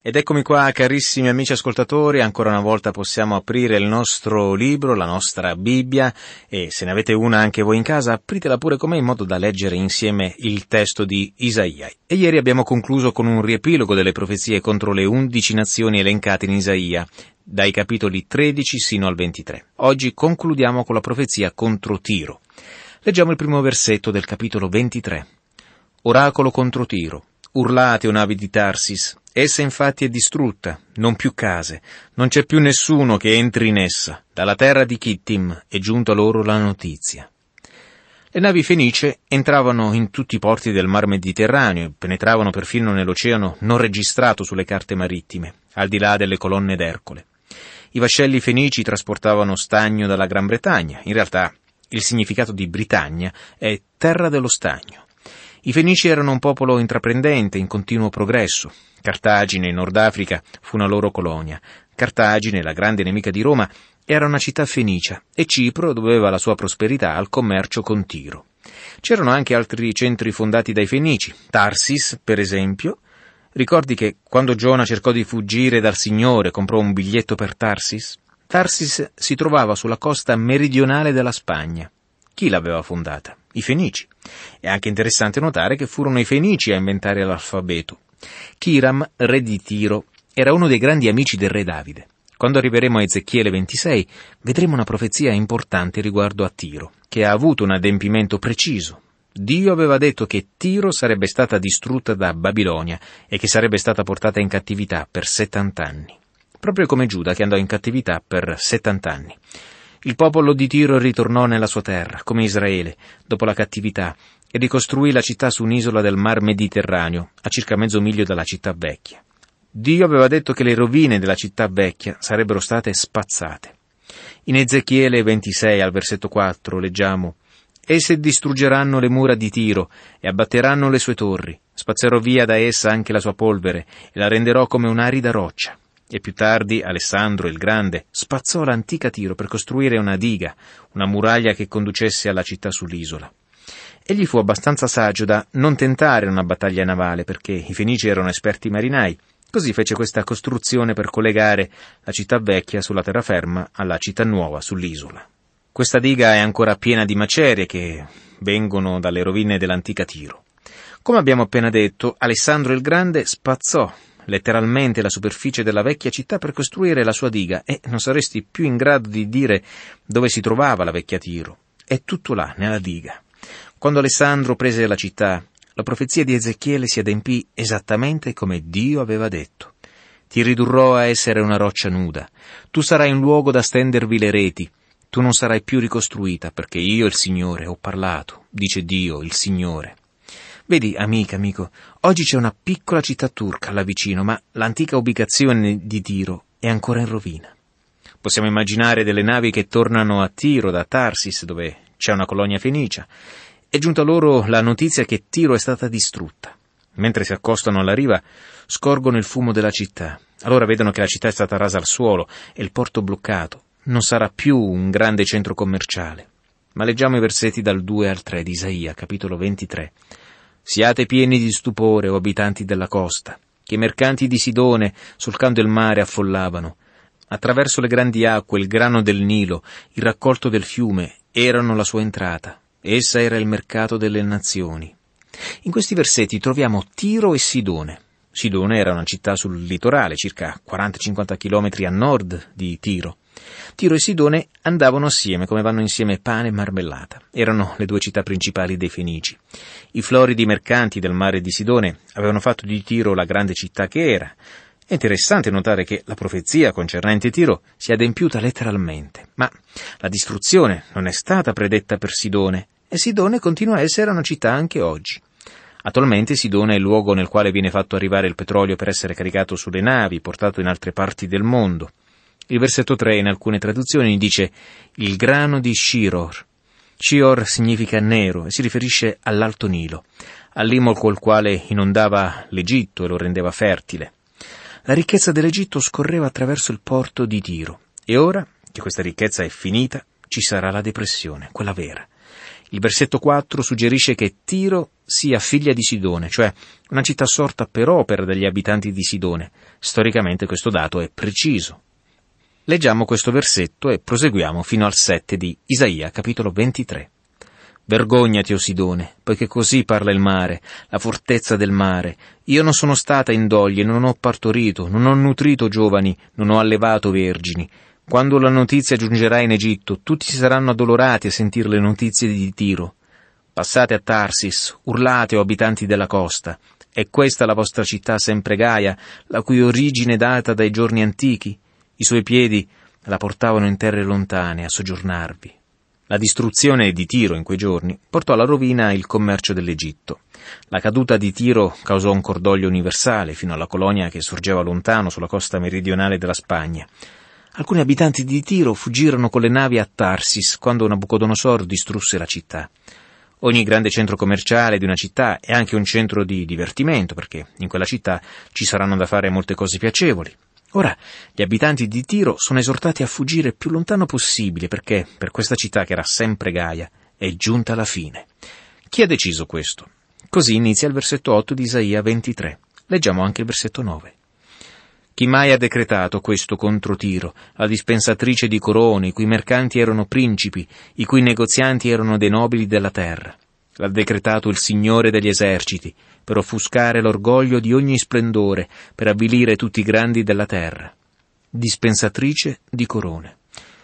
Ed eccomi qua, carissimi amici ascoltatori, ancora una volta possiamo aprire il nostro libro, la nostra Bibbia, e se ne avete una anche voi in casa, apritela pure con me in modo da leggere insieme il testo di Isaia. E ieri abbiamo concluso con un riepilogo delle profezie contro le 11 nazioni elencate in Isaia, dai capitoli 13 sino al 23. Oggi concludiamo con la profezia contro Tiro. Leggiamo il primo versetto del capitolo 23. Oracolo contro Tiro. Urlate, o navi di Tarsis, essa infatti è distrutta, non più case, non c'è più nessuno che entri in essa. Dalla terra di Chittim è giunta loro la notizia. Le navi fenicie entravano in tutti i porti del mar Mediterraneo e penetravano perfino nell'oceano non registrato sulle carte marittime, al di là delle colonne d'Ercole. I vascelli fenici trasportavano stagno dalla Gran Bretagna. In realtà il significato di Britannia è terra dello stagno. I Fenici erano un popolo intraprendente, in continuo progresso. Cartagine, in Nord Africa, fu una loro colonia. Cartagine, la grande nemica di Roma, era una città fenicia e Cipro doveva la sua prosperità al commercio con Tiro. C'erano anche altri centri fondati dai Fenici. Tarsis, per esempio. Ricordi che quando Giona cercò di fuggire dal Signore comprò un biglietto per Tarsis? Tarsis si trovava sulla costa meridionale della Spagna. Chi l'aveva fondata? I Fenici. È anche interessante notare che furono i Fenici a inventare l'alfabeto. Chiram, re di Tiro, era uno dei grandi amici del re Davide. Quando arriveremo a Ezechiele 26, vedremo una profezia importante riguardo a Tiro, che ha avuto un adempimento preciso. Dio aveva detto che Tiro sarebbe stata distrutta da Babilonia e che sarebbe stata portata in cattività per 70 anni. Proprio come Giuda che andò in cattività per 70 anni. Il popolo di Tiro ritornò nella sua terra, come Israele, dopo la cattività, e ricostruì la città su un'isola del mar Mediterraneo, a circa mezzo miglio dalla città vecchia. Dio aveva detto che le rovine della città vecchia sarebbero state spazzate. In Ezechiele 26, al versetto 4, leggiamo: «Esse distruggeranno le mura di Tiro e abbatteranno le sue torri. Spazzerò via da essa anche la sua polvere e la renderò come un'arida roccia». E più tardi Alessandro il Grande spazzò l'antica Tiro per costruire una diga, una muraglia che conducesse alla città sull'isola. Egli fu abbastanza saggio da non tentare una battaglia navale perché i Fenici erano esperti marinai. Così fece questa costruzione per collegare la città vecchia sulla terraferma alla città nuova sull'isola. Questa diga è ancora piena di macerie che vengono dalle rovine dell'antica Tiro. Come abbiamo appena detto, Alessandro il Grande spazzò letteralmente la superficie della vecchia città per costruire la sua diga e non saresti più in grado di dire dove si trovava la vecchia Tiro. È tutto là, nella diga. Quando Alessandro prese la città, la profezia di Ezechiele si adempì esattamente come Dio aveva detto. Ti ridurrò a essere una roccia nuda. Tu sarai un luogo da stendervi le reti. Tu non sarai più ricostruita perché io, il Signore, ho parlato, dice Dio, il Signore. Vedi, amico, oggi c'è una piccola città turca là vicino, ma l'antica ubicazione di Tiro è ancora in rovina. Possiamo immaginare delle navi che tornano a Tiro da Tarsis, dove c'è una colonia fenicia. È giunta loro la notizia che Tiro è stata distrutta. Mentre si accostano alla riva, scorgono il fumo della città. Allora vedono che la città è stata rasa al suolo e il porto bloccato. Non sarà più un grande centro commerciale. Ma leggiamo i versetti dal 2 al 3 di Isaia, capitolo 23. Siate pieni di stupore, o abitanti della costa, che i mercanti di Sidone sul canto del mare affollavano. Attraverso le grandi acque, il grano del Nilo, il raccolto del fiume, erano la sua entrata. Essa era il mercato delle nazioni. In questi versetti troviamo Tiro e Sidone. Sidone era una città sul litorale, circa 40-50 chilometri a nord di Tiro. Tiro e Sidone andavano assieme come vanno insieme pane e marmellata. Erano le due città principali dei Fenici. I floridi mercanti del mare di Sidone avevano fatto di Tiro la grande città che era. È interessante notare che la profezia concernente Tiro si è adempiuta letteralmente, ma la distruzione non è stata predetta per Sidone, e Sidone continua a essere una città anche oggi. Attualmente Sidone è il luogo nel quale viene fatto arrivare il petrolio per essere caricato sulle navi, portato in altre parti del mondo. Il versetto 3 in alcune traduzioni dice «il grano di Shiror». Shior significa nero e si riferisce all'Alto Nilo, all'imo col quale inondava l'Egitto e lo rendeva fertile. La ricchezza dell'Egitto scorreva attraverso il porto di Tiro e ora che questa ricchezza è finita ci sarà la depressione, quella vera. Il versetto 4 suggerisce che Tiro sia figlia di Sidone, cioè una città sorta per opera degli abitanti di Sidone. Storicamente questo dato è preciso. Leggiamo questo versetto e proseguiamo fino al 7 di Isaia, capitolo 23. Vergognati, o Sidone, poiché così parla il mare, la fortezza del mare. Io non sono stata in doglie, non ho partorito, non ho nutrito giovani, non ho allevato vergini. Quando la notizia giungerà in Egitto, tutti si saranno addolorati a sentire le notizie di Tiro. Passate a Tarsis, urlate, o abitanti della costa. È questa la vostra città sempre gaia, la cui origine data dai giorni antichi? I suoi piedi la portavano in terre lontane a soggiornarvi. La distruzione di Tiro in quei giorni portò alla rovina il commercio dell'Egitto. La caduta di Tiro causò un cordoglio universale fino alla colonia che sorgeva lontano sulla costa meridionale della Spagna. Alcuni abitanti di Tiro fuggirono con le navi a Tarsis quando Nabucodonosor distrusse la città. Ogni grande centro commerciale di una città è anche un centro di divertimento, perché in quella città ci saranno da fare molte cose piacevoli. Ora, gli abitanti di Tiro sono esortati a fuggire il più lontano possibile, perché per questa città che era sempre gaia è giunta la fine. Chi ha deciso questo? Così inizia il versetto 8 di Isaia 23. Leggiamo anche il versetto 9. Chi mai ha decretato questo contro Tiro, la dispensatrice di corone, i cui mercanti erano principi, i cui negozianti erano dei nobili della terra? L'ha decretato il Signore degli eserciti, per offuscare l'orgoglio di ogni splendore, per avvilire tutti i grandi della terra. Dispensatrice di corone.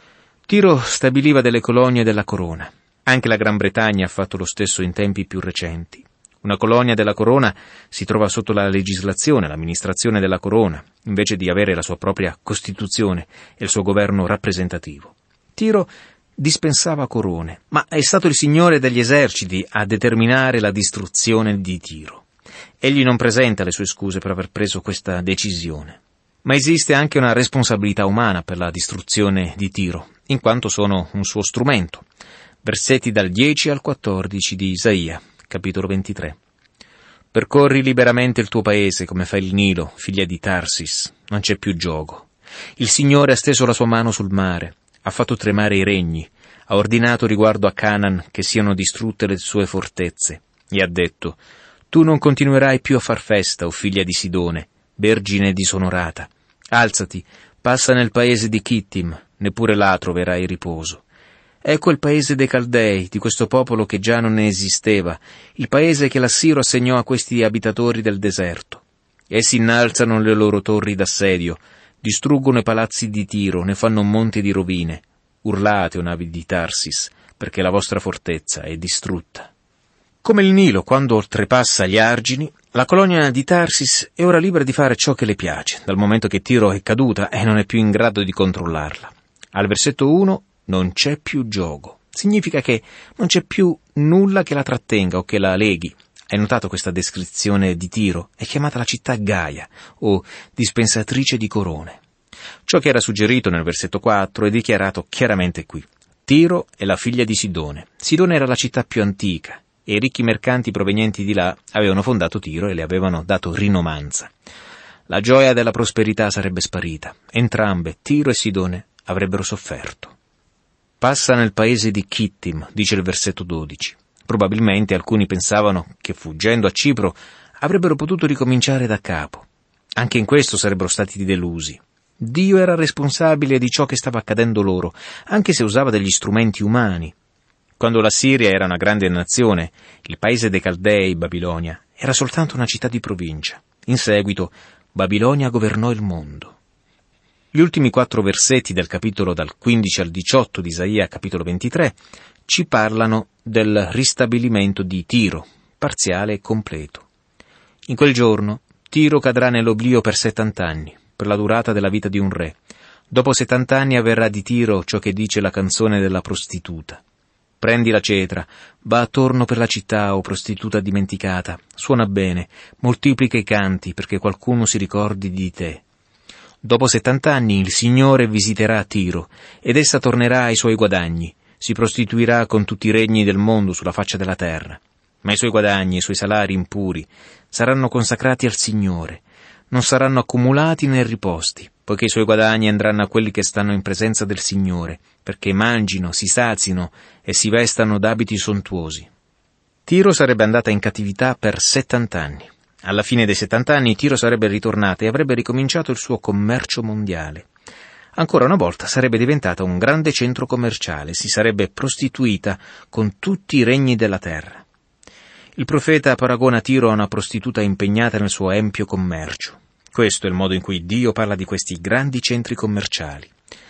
Tiro stabiliva delle colonie della corona. Anche la Gran Bretagna ha fatto lo stesso in tempi più recenti. Una colonia della corona si trova sotto la legislazione, l'amministrazione della corona, invece di avere la sua propria Costituzione e il suo governo rappresentativo. Tiro dispensava corone, ma è stato il Signore degli eserciti a determinare la distruzione di Tiro. Egli non presenta le sue scuse per aver preso questa decisione. Ma esiste anche una responsabilità umana per la distruzione di Tiro, in quanto sono un suo strumento. Versetti dal 10 al 14 di Isaia, capitolo 23. Percorri liberamente il tuo paese come fa il Nilo, figlia di Tarsis. Non c'è più giogo. Il Signore ha steso la sua mano sul mare, ha fatto tremare i regni, ha ordinato riguardo a Canaan che siano distrutte le sue fortezze, e ha detto: tu non continuerai più a far festa, o figlia di Sidone, vergine disonorata. Alzati, passa nel paese di Chittim, neppure là troverai riposo. Ecco il paese dei Caldei, di questo popolo che già non ne esisteva, il paese che l'Assiro assegnò a questi abitatori del deserto. Essi innalzano le loro torri d'assedio, distruggono i palazzi di Tiro, ne fanno un monte di rovine. Urlate, o navi di Tarsis, perché la vostra fortezza è distrutta. Come il Nilo, quando oltrepassa gli argini, la colonia di Tarsis è ora libera di fare ciò che le piace, dal momento che Tiro è caduta e non è più in grado di controllarla. Al versetto 1 non c'è più giogo. Significa che non c'è più nulla che la trattenga o che la leghi. Hai notato questa descrizione di Tiro? È chiamata la città Gaia, o dispensatrice di corone. Ciò che era suggerito nel versetto 4 è dichiarato chiaramente qui. Tiro è la figlia di Sidone. Sidone era la città più antica, e i ricchi mercanti provenienti di là avevano fondato Tiro e le avevano dato rinomanza. La gioia della prosperità sarebbe sparita. Entrambe, Tiro e Sidone, avrebbero sofferto. Passa nel paese di Chittim, dice il versetto 12. Probabilmente alcuni pensavano che, fuggendo a Cipro, avrebbero potuto ricominciare da capo. Anche in questo sarebbero stati delusi. Dio era responsabile di ciò che stava accadendo loro, anche se usava degli strumenti umani. Quando la Siria era una grande nazione, il paese dei Caldei, Babilonia, era soltanto una città di provincia. In seguito, Babilonia governò il mondo. Gli ultimi 4 versetti del capitolo dal 15 al 18 di Isaia, capitolo 23, ci parlano del ristabilimento di Tiro, parziale e completo. In quel giorno, Tiro cadrà nell'oblio per 70 anni, per la durata della vita di un re. Dopo 70 anni avverrà di Tiro ciò che dice la canzone della prostituta. Prendi la cetra, va attorno per la città, o prostituta dimenticata, suona bene, moltiplica i canti perché qualcuno si ricordi di te. Dopo 70 anni il Signore visiterà Tiro, ed essa tornerà ai suoi guadagni, si prostituirà con tutti i regni del mondo sulla faccia della terra. Ma i suoi guadagni e i suoi salari impuri saranno consacrati al Signore, non saranno accumulati né riposti. poiché i suoi guadagni andranno a quelli che stanno in presenza del Signore, perché mangino, si sazino e si vestano d'abiti sontuosi. Tiro sarebbe andata in cattività per 70 anni. Alla fine dei 70 anni Tiro sarebbe ritornata e avrebbe ricominciato il suo commercio mondiale. Ancora una volta sarebbe diventata un grande centro commerciale, si sarebbe prostituita con tutti i regni della terra. Il profeta paragona Tiro a una prostituta impegnata nel suo empio commercio. Questo è il modo in cui Dio parla di questi grandi centri commerciali.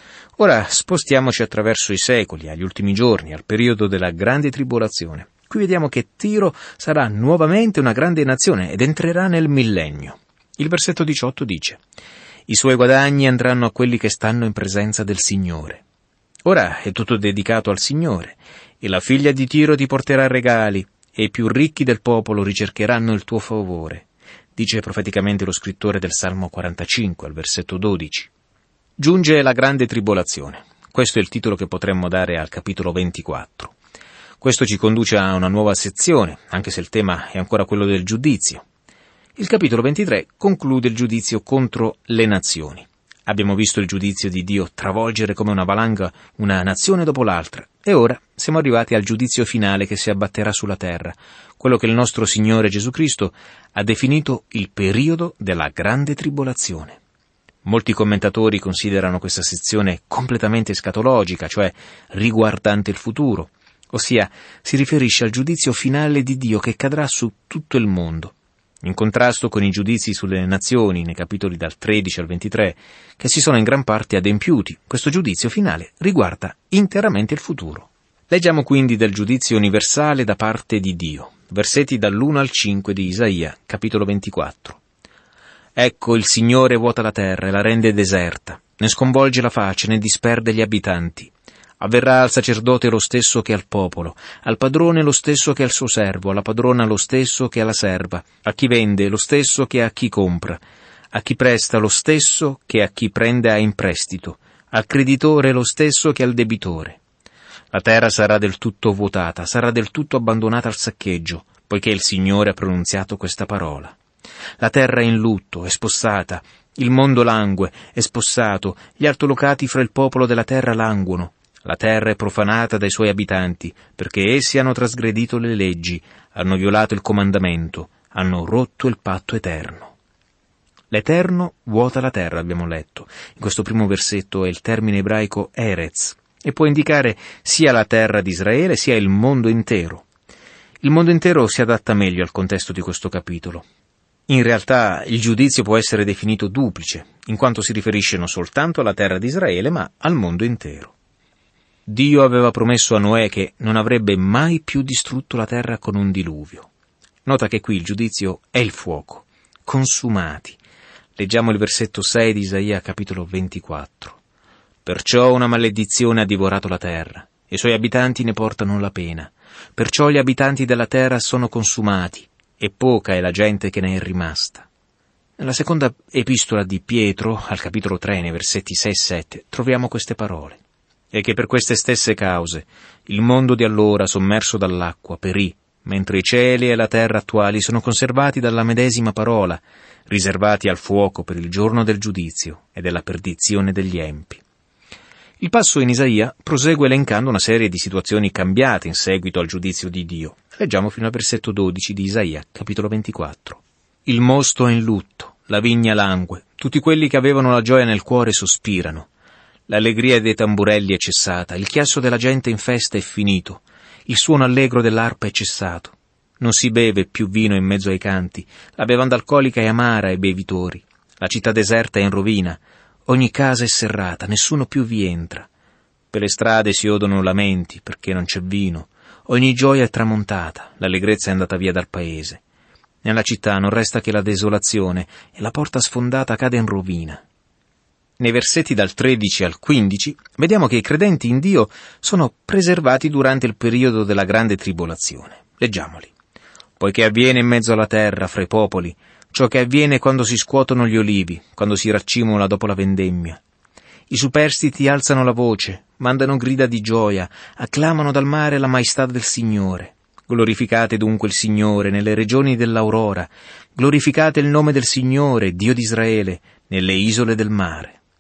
Ora spostiamoci attraverso i secoli, agli ultimi giorni, al periodo della grande tribolazione. Qui vediamo che Tiro sarà nuovamente una grande nazione ed entrerà nel millennio. Il versetto 18 dice: «I suoi guadagni andranno a quelli che stanno in presenza del Signore». Ora è tutto dedicato al Signore, e la figlia di Tiro ti porterà regali, e i più ricchi del popolo ricercheranno il tuo favore, dice profeticamente lo scrittore del Salmo 45, al versetto 12. Giunge la grande tribolazione. Questo è il titolo che potremmo dare al capitolo 24. Questo ci conduce a una nuova sezione, anche se il tema è ancora quello del giudizio. Il capitolo 23 conclude il giudizio contro le nazioni. Abbiamo visto il giudizio di Dio travolgere come una valanga una nazione dopo l'altra, e ora siamo arrivati al giudizio finale che si abbatterà sulla terra, quello che il nostro Signore Gesù Cristo ha definito il periodo della grande tribolazione. Molti commentatori considerano questa sezione completamente escatologica, cioè riguardante il futuro, ossia si riferisce al giudizio finale di Dio che cadrà su tutto il mondo, in contrasto con i giudizi sulle nazioni nei capitoli dal 13 al 23, che si sono in gran parte adempiuti. Questo giudizio finale riguarda interamente il futuro. Leggiamo quindi del giudizio universale da parte di Dio, versetti dall'1 al 5 di Isaia, capitolo 24. «Ecco, il Signore vuota la terra e la rende deserta, ne sconvolge la face, ne disperde gli abitanti. Avverrà al sacerdote lo stesso che al popolo, al padrone lo stesso che al suo servo, alla padrona lo stesso che alla serva, a chi vende lo stesso che a chi compra, a chi presta lo stesso che a chi prende a imprestito, al creditore lo stesso che al debitore. La terra sarà del tutto vuotata, sarà del tutto abbandonata al saccheggio, poiché il Signore ha pronunziato questa parola. La terra è in lutto, è spossata, il mondo langue, è spossato, gli altolocati fra il popolo della terra languono. La terra è profanata dai suoi abitanti, perché essi hanno trasgredito le leggi, hanno violato il comandamento, hanno rotto il patto eterno». L'Eterno vuota la terra, abbiamo letto. In questo primo versetto è il termine ebraico Erez, e può indicare sia la terra di Israele sia il mondo intero. Il mondo intero si adatta meglio al contesto di questo capitolo. In realtà il giudizio può essere definito duplice, in quanto si riferisce non soltanto alla terra di Israele, ma al mondo intero. Dio aveva promesso a Noè che non avrebbe mai più distrutto la terra con un diluvio. Nota che qui il giudizio è il fuoco, consumati. Leggiamo il versetto 6 di Isaia, capitolo 24. «Perciò una maledizione ha divorato la terra, e i suoi abitanti ne portano la pena. Perciò gli abitanti della terra sono consumati, e poca è la gente che ne è rimasta». Nella seconda epistola di Pietro, al capitolo 3, nei versetti 6 e 7, troviamo queste parole. «E che per queste stesse cause il mondo di allora, sommerso dall'acqua, perì, mentre i cieli e la terra attuali sono conservati dalla medesima parola, riservati al fuoco per il giorno del giudizio e della perdizione degli empi». Il passo in Isaia prosegue elencando una serie di situazioni cambiate in seguito al giudizio di Dio. Leggiamo fino al versetto 12 di Isaia, capitolo 24. «Il mosto è in lutto, la vigna langue, tutti quelli che avevano la gioia nel cuore sospirano. L'allegria dei tamburelli è cessata, il chiasso della gente in festa è finito, il suono allegro dell'arpa è cessato. Non si beve più vino in mezzo ai canti, la bevanda alcolica è amara ai bevitori. La città deserta è in rovina, ogni casa è serrata, nessuno più vi entra. Per le strade si odono lamenti, perché non c'è vino. Ogni gioia è tramontata, l'allegrezza è andata via dal paese. Nella città non resta che la desolazione, e la porta sfondata cade in rovina». Nei versetti dal 13 al 15 vediamo che i credenti in Dio sono preservati durante il periodo della grande tribolazione. Leggiamoli. «Poiché avviene in mezzo alla terra, fra i popoli, ciò che avviene quando si scuotono gli olivi, quando si raccimola dopo la vendemmia. I superstiti alzano la voce, mandano grida di gioia, acclamano dal mare la maestà del Signore. Glorificate dunque il Signore nelle regioni dell'aurora, glorificate il nome del Signore, Dio di Israele, nelle isole del mare.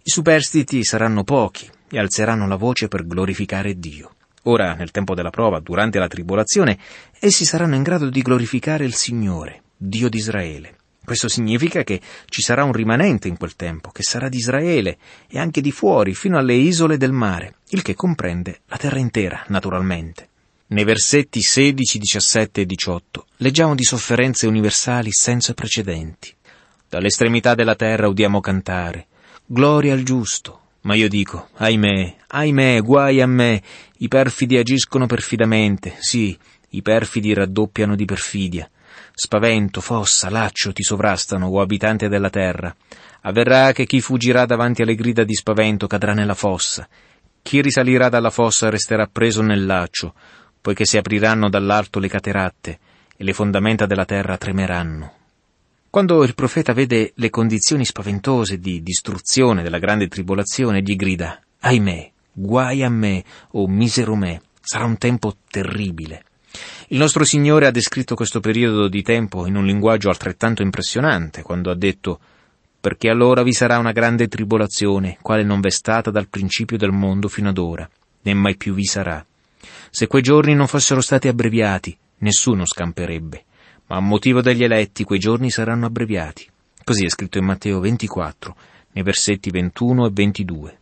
I superstiti saranno pochi e alzeranno la voce per glorificare Dio. Ora, nel tempo della prova, durante la tribolazione, essi saranno in grado di glorificare il Signore, Dio di Israele. Questo significa che ci sarà un rimanente in quel tempo, che sarà di Israele e anche di fuori, fino alle isole del mare, il che comprende la terra intera, naturalmente. Nei versetti 16, 17 e 18 leggiamo di sofferenze universali senza precedenti. Dall'estremità della terra udiamo cantare, gloria al giusto. Ma io dico, ahimè, guai a me, i perfidi agiscono perfidamente, sì, i perfidi raddoppiano di perfidia. Spavento, fossa, laccio ti sovrastano, o abitante della terra. Avverrà che chi fuggirà davanti alle grida di spavento cadrà nella fossa. Chi risalirà dalla fossa resterà preso nel laccio, poiché si apriranno dall'alto le cateratte e le fondamenta della terra tremeranno. Quando il profeta vede le condizioni spaventose di distruzione della grande tribolazione, gli grida, ahimè, guai a me, o misero me, sarà un tempo terribile. Il nostro Signore ha descritto questo periodo di tempo in un linguaggio altrettanto impressionante, quando ha detto, perché allora vi sarà una grande tribolazione, quale non v'è stata dal principio del mondo fino ad ora, né mai più vi sarà. Se quei giorni non fossero stati abbreviati, nessuno scamperebbe. Ma a motivo degli eletti quei giorni saranno abbreviati. Così è scritto in Matteo 24, nei versetti 21 e 22.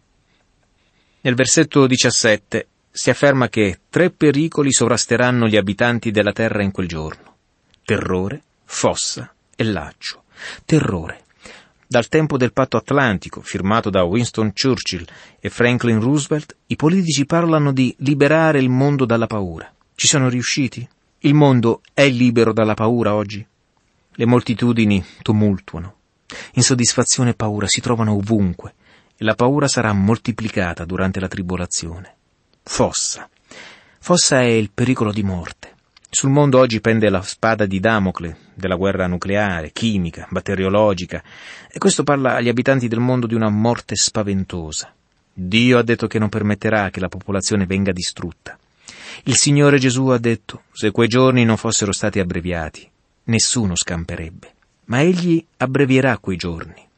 Nel versetto 17 si afferma che 3 pericoli sovrasteranno gli abitanti della terra in quel giorno. Terrore, fossa e laccio. Terrore. Dal tempo del patto atlantico, firmato da Winston Churchill e Franklin Roosevelt, i politici parlano di liberare il mondo dalla paura. Ci sono riusciti? Il mondo è libero dalla paura oggi? Le moltitudini tumultuano. Insoddisfazione e paura si trovano ovunque e la paura sarà moltiplicata durante la tribolazione. Fossa. Fossa è il pericolo di morte. Sul mondo oggi pende la spada di Damocle della guerra nucleare, chimica, batteriologica, e questo parla agli abitanti del mondo di una morte spaventosa. Dio ha detto che non permetterà che la popolazione venga distrutta. Il Signore Gesù ha detto, se quei giorni non fossero stati abbreviati, nessuno scamperebbe, ma Egli abbrevierà quei giorni.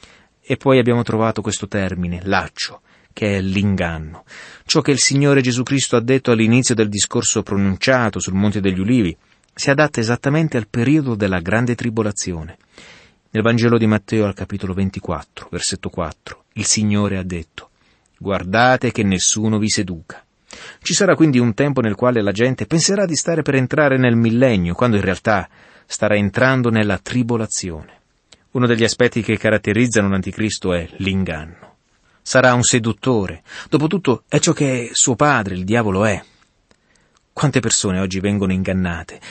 E poi abbiamo trovato questo termine, laccio, che è l'inganno. Ciò che il Signore Gesù Cristo ha detto all'inizio del discorso pronunciato sul Monte degli Ulivi si adatta esattamente al periodo della grande tribolazione. Nel Vangelo di Matteo al capitolo 24, versetto 4, il Signore ha detto, guardate che nessuno vi seduca. Ci sarà quindi un tempo nel quale la gente penserà di stare per entrare nel millennio, quando in realtà starà entrando nella tribolazione. Uno degli aspetti che caratterizzano l'Anticristo è l'inganno. Sarà un seduttore. Dopotutto è ciò che suo padre, il diavolo, è. Quante persone oggi vengono ingannate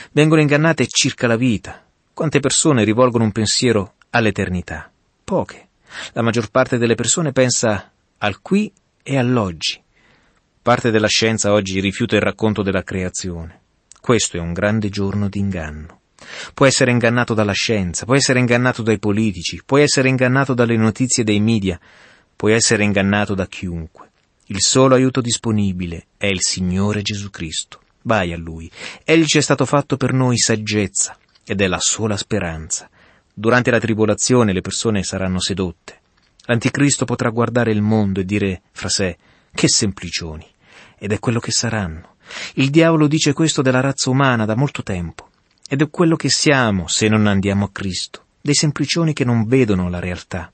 circa la vita? Quante persone rivolgono un pensiero all'eternità? Poche. La maggior parte delle persone pensa al qui e all'oggi. Parte della scienza oggi rifiuta il racconto della creazione. Questo è un grande giorno di inganno. Può essere ingannato dalla scienza, può essere ingannato dai politici, può essere ingannato dalle notizie dei media, può essere ingannato da chiunque. Il solo aiuto disponibile è il Signore Gesù Cristo. Vai a Lui. Egli ci è stato fatto per noi saggezza ed è la sola speranza. Durante la tribolazione le persone saranno sedotte. L'Anticristo potrà guardare il mondo e dire fra sé, che semplicioni, ed è quello che saranno. Il diavolo dice questo della razza umana da molto tempo, ed è quello che siamo se non andiamo a Cristo, dei semplicioni che non vedono la realtà.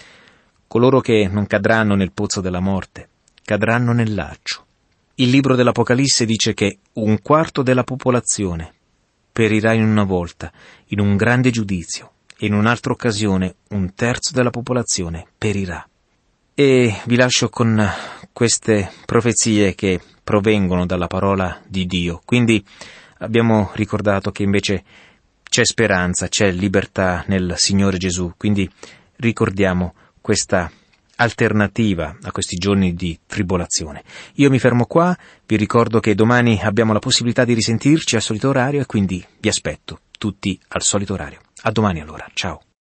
Coloro che non cadranno nel pozzo della morte, cadranno nel laccio. Il libro dell'Apocalisse dice che 1/4 della popolazione perirà in una volta, in un grande giudizio, e in un'altra occasione 1/3 della popolazione perirà. E vi lascio con queste profezie che provengono dalla parola di Dio. Quindi abbiamo ricordato che invece c'è speranza, c'è libertà nel Signore Gesù. Quindi ricordiamo questa alternativa a questi giorni di tribolazione. Io mi fermo qua, vi ricordo che domani abbiamo la possibilità di risentirci al solito orario e quindi vi aspetto tutti al solito orario. A domani allora, ciao.